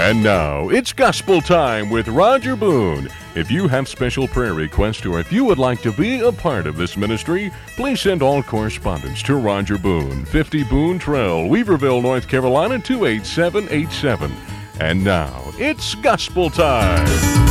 And now, it's Gospel Time with Roger Boone. If you have special prayer requests or if you would like to be a part of this ministry, please send all correspondence to Roger Boone, 50 Boone Trail, Weaverville, North Carolina, 28787. And now, it's Gospel Time.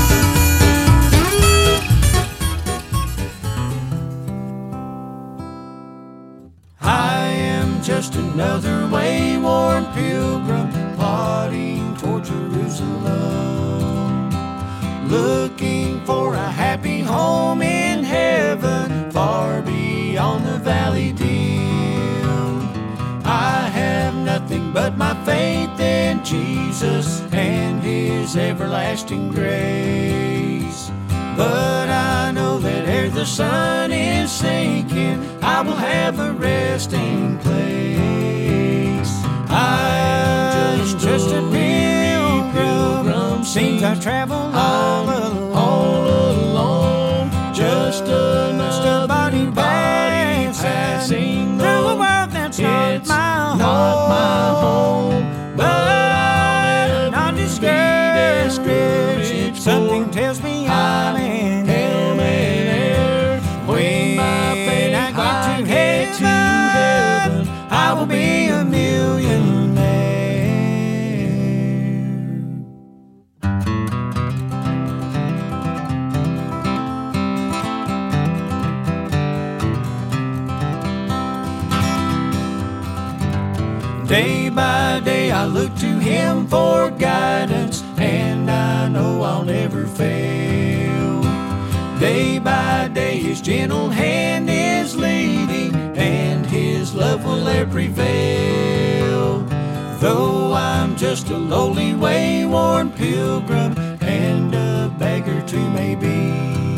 I am just another wayworn pilgrim plodding toward Jerusalem, looking for a happy home in heaven far beyond the valley dim. I have nothing but my faith in Jesus and His everlasting grace. But I know that ere the sun is sinking, I will have a resting place. I'm just a pilgrim, seems I travel all alone, just a body passing through a world that's not my home. But I'm not discouraged, something tells me I'm in air. When I get to heaven, I will be a millionaire. Day by day I look to Him for guidance, and I know I'll never fail. Day by day His gentle hand is leading, and His love will ever prevail. Though I'm just a lowly wayworn pilgrim, and a beggar too may be,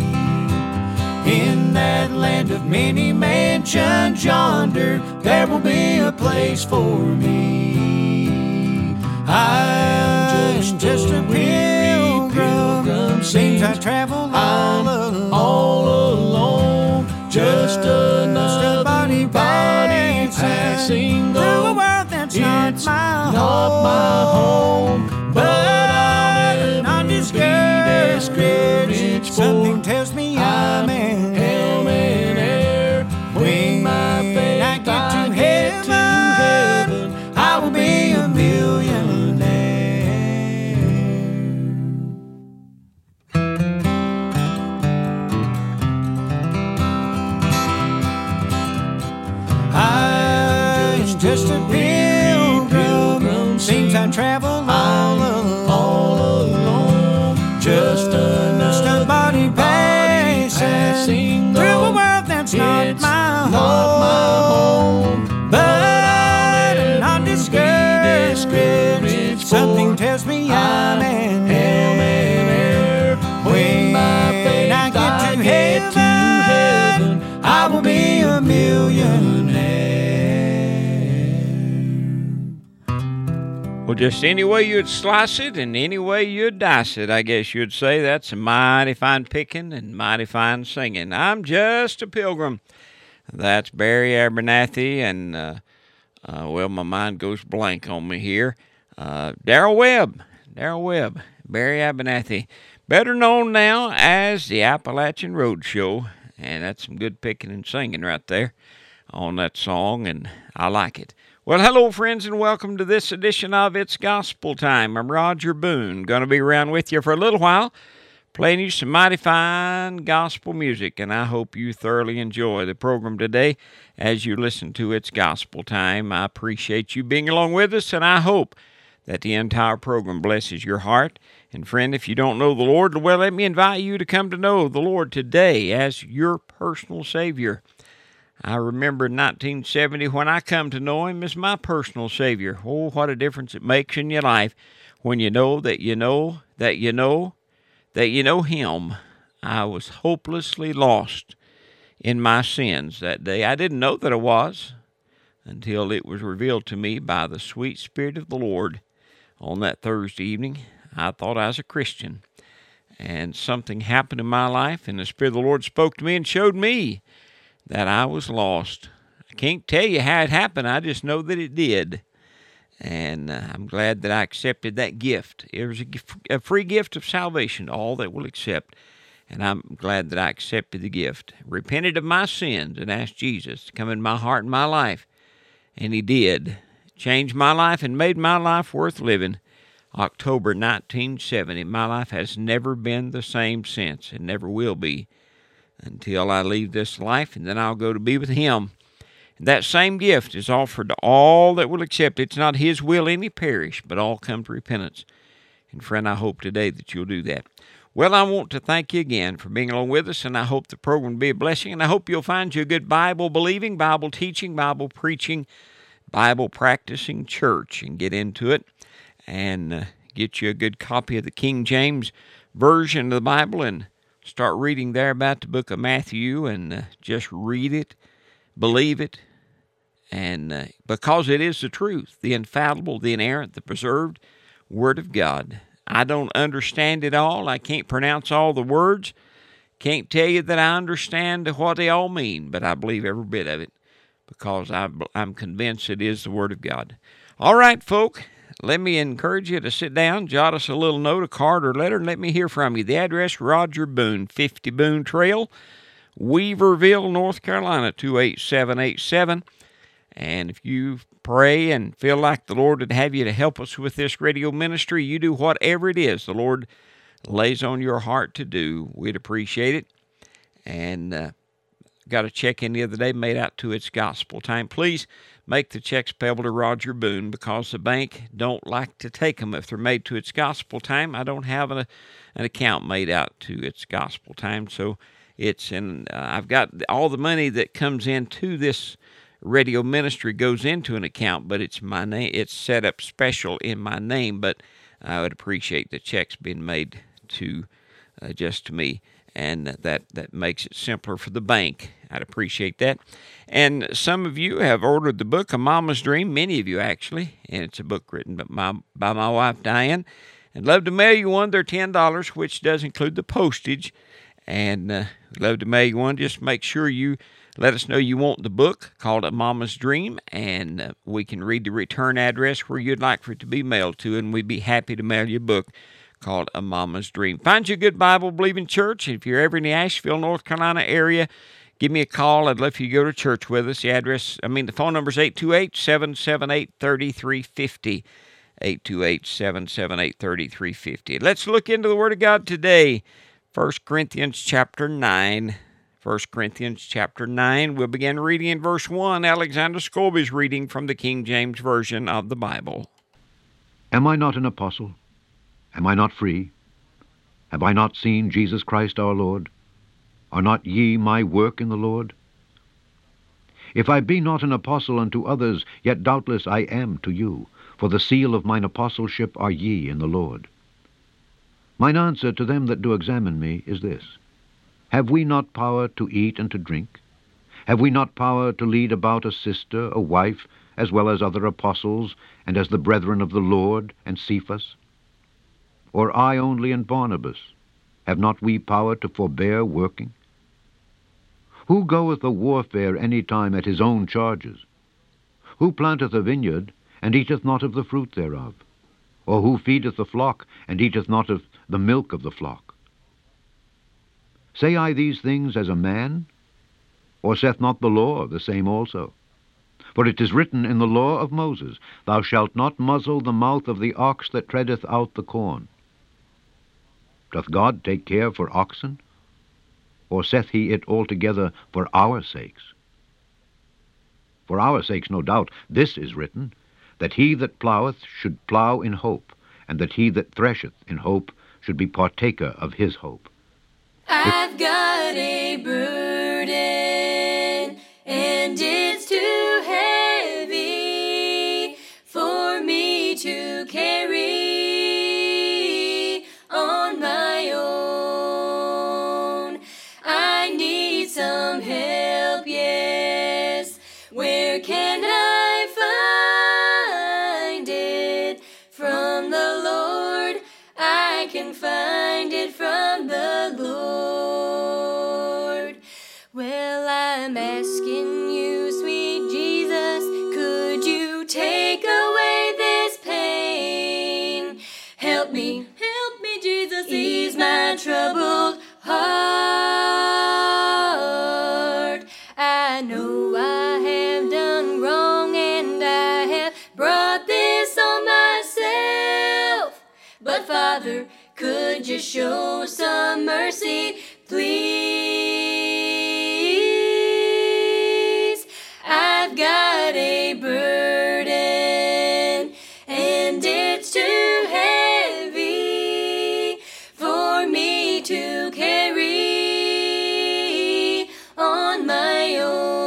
in that land of many mansions yonder, there will be a place for me. I'm just a pilgrim, seems I travel all alone, just another body passing through a world that's not my home. But I'm not discouraged, something tells me I'm in air. When I get to heaven, I will be a millionaire. I'm just a pilgrim, seems I travel all alone, just a body passing through a world that's not my home. But I'm not discouraged, something tells me I'm in air. When I get to heaven, I will be a millionaire. Well, just any way you'd slice it and any way you'd dice it, I guess you'd say that's a mighty fine picking and mighty fine singing. I'm just a pilgrim. That's Barry Abernathy, and, well, my mind goes blank on me here. Darrell Webb, Barry Abernathy, better known now as the Appalachian Road Show, and that's some good picking and singing right there on that song, and I like it. Well, hello, friends, and welcome to this edition of It's Gospel Time. I'm Roger Boone, going to be around with you for a little while, playing you some mighty fine gospel music, and I hope you thoroughly enjoy the program today as you listen to It's Gospel Time. I appreciate you being along with us, and I hope that the entire program blesses your heart. And friend, if you don't know the Lord, well, let me invite you to come to know the Lord today as your personal Savior. I remember in 1970 when I come to know Him as my personal Savior. Oh, what a difference it makes in your life when you know that you know that you know that you know Him. I was hopelessly lost in my sins that day. I didn't know that I was until it was revealed to me by the sweet Spirit of the Lord on that Thursday evening. I thought I was a Christian, and something happened in my life, and the Spirit of the Lord spoke to me and showed me that I was lost. I can't tell you how it happened. I just know that it did. And I'm glad that I accepted that gift. It was a free gift of salvation to all that will accept. And I'm glad that I accepted the gift. Repented of my sins and asked Jesus to come in my heart and my life. And he did. Changed my life and made my life worth living. October 1970. My life has never been the same since, and never will be until I leave this life, and then I'll go to be with him. And that same gift is offered to all that will accept it. It's not his will any perish, but all come to repentance. And friend, I hope today that you'll do that. Well, I want to thank you again for being along with us, and I hope the program will be a blessing, and I hope you'll find you a good Bible-believing, Bible-teaching, Bible-preaching, Bible-practicing church and get into it and get you a good copy of the King James Version of the Bible and start reading there about the book of Matthew and just read it, believe it, and because it is the truth, the infallible, the inerrant, the preserved Word of God. I don't understand it all. I can't pronounce all the words. Can't tell you that I understand what they all mean, but I believe every bit of it because I'm convinced it is the Word of God. All right, folk, let me encourage you to sit down, jot us a little note, a card, or letter, and let me hear from you. The address, Roger Boone, 50 Boone Trail, Weaverville, North Carolina, 28787. And if you pray and feel like the Lord would have you to help us with this radio ministry, you do whatever it is the Lord lays on your heart to do. We'd appreciate it. And got a check in the other day made out to It's Gospel Time. Please make the checks payable to Roger Boone because the bank don't like to take them if they're made to It's Gospel Time. I don't have an account made out to It's Gospel Time, so it's in. I've got all the money that comes into this radio ministry goes into an account, but it's my name. It's set up special in my name, but I would appreciate the checks being made to just to me, and that makes it simpler for the bank. I'd appreciate that. And some of you have ordered the book, A Mama's Dream, many of you actually, and it's a book written by my wife, Diane. I'd love to mail you one. They're $10, which does include the postage, and we'd love to mail you one. Just make sure you let us know you want the book called A Mama's Dream, and we can read the return address where you'd like for it to be mailed to, and we'd be happy to mail you a book called A Mama's Dream. Find you a good Bible-believing church. If you're ever in the Asheville, North Carolina area, give me a call. I'd love for you to go to church with us. The phone number is 828-778-3350. 828-778-3350. Let's look into the Word of God today. 1 Corinthians chapter 9. 1 Corinthians chapter 9. We'll begin reading in verse 1. Alexander Scobie's reading from the King James Version of the Bible. Am I not an apostle? Am I not free? Have I not seen Jesus Christ our Lord? Are not ye my work in the Lord? If I be not an apostle unto others, yet doubtless I am to you, for the seal of mine apostleship are ye in the Lord. Mine answer to them that do examine me is this: Have we not power to eat and to drink? Have we not power to lead about a sister, a wife, as well as other apostles, and as the brethren of the Lord, and Cephas? Or I only and Barnabas? Have not we power to forbear working? Who goeth a warfare any time at his own charges? Who planteth a vineyard, and eateth not of the fruit thereof? Or who feedeth the flock, and eateth not of the milk of the flock? Say I these things as a man? Or saith not the law the same also? For it is written in the law of Moses, Thou shalt not muzzle the mouth of the ox that treadeth out the corn. Doth God take care for oxen? Or saith he it altogether for our sakes? For our sakes, no doubt, this is written, that he that ploweth should plow in hope, and that he that thresheth in hope should be partaker of his hope. I've got a burden, and it's too heavy for me to carry on my own. I need some help, yes. Where can I find it? From the Lord. I can find it from the Lord. Well, I'm asking you, sweet Jesus, could you take away this help me, Jesus, ease my troubled heart. I know I have done wrong and I have brought this on myself, but Father, could you show some mercy, please? I've got a burden and it's too heavy for me to carry on my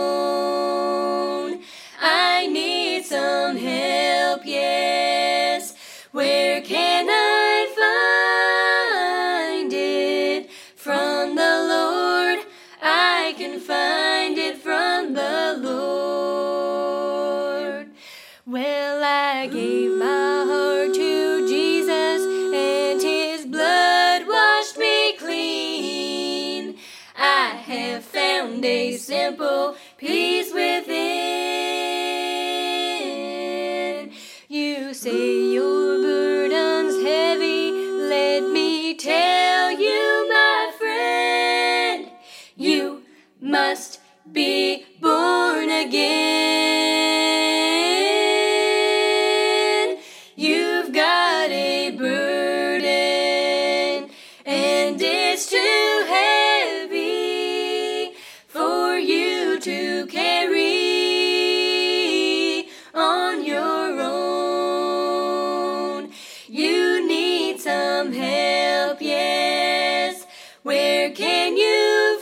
own. I need some help, yes. Where can I find it? From the Lord. I can find it from the Lord. Well, I gave my heart to Jesus and his blood washed me clean. I have found a simple peace within. You say your burden's heavy. Let me tell you, my friend, you must be born again. You've got a burden and it's too heavy for you to carry on your own. You need some help, yes. Where can you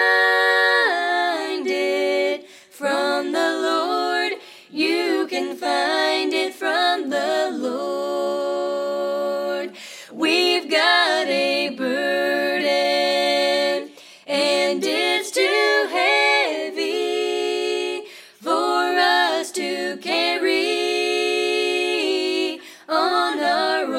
find it? From the Lord. You can find it from the Lord. We've got a burden and it's too heavy for us to carry on our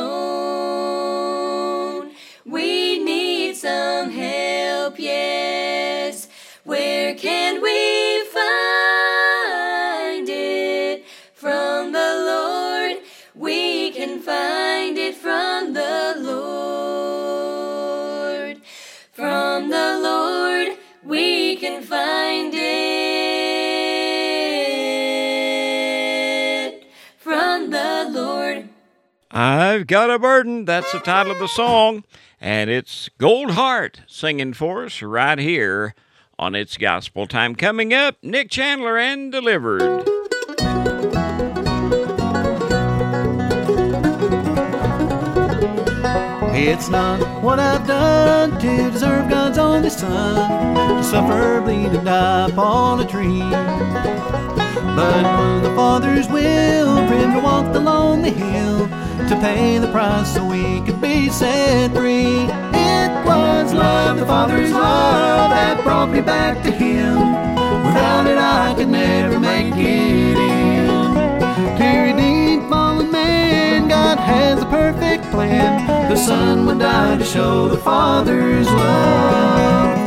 own. We need some help, yes. Where can we find it? From the Lord. We can find it from the Lord. From the Lord. We can find it from the Lord. I've Got a Burden. That's the title of the song. And it's Gold Heart singing for us right here on It's Gospel Time. Coming up, Nick Chandler and Delivered. It's not what I've done to deserve God's only Son to suffer, bleed, and die upon a tree. But it was the Father's will for him to walk the lonely hill to pay the price so we could be set free. It was love, the Father's love, that brought me back to him. Without it I could never make it in. To redeem fallen man, God has a perfect plan. The Son would die to show the Father's love.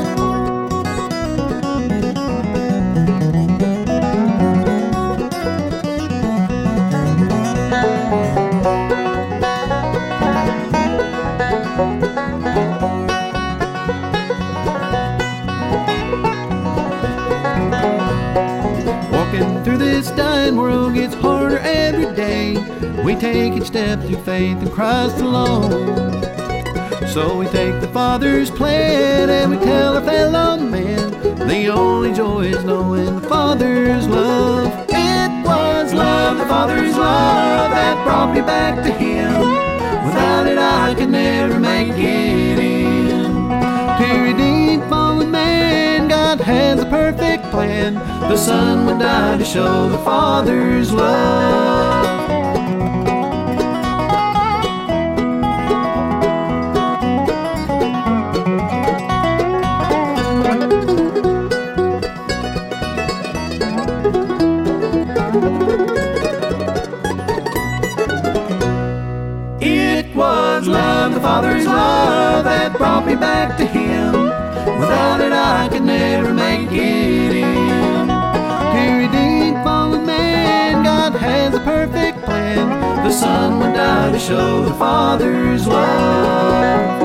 Walking through this dying world gets harder every day. We take each step through faith in Christ alone. So we take the Father's plan and we tell our fellow men the only joy is knowing the Father's love. It was love, the Father's love, that brought me back to him. Without it I could never make it in. To redeem fallen man, God has a perfect plan. The Son would die to show the Father's love. It was love, the Father's love, that brought me back to him. Without it I could never make it in. To redeem fallen man, God has a perfect plan. The Son would die to show the Father's love.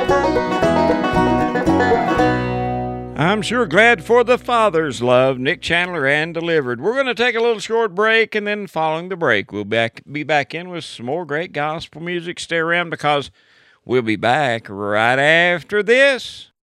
I'm sure glad for the Father's love, Nick Chandler and Delivered. We're going to take a little short break, and then following the break, we'll be back in with some more great gospel music. Stay around because we'll be back right after this.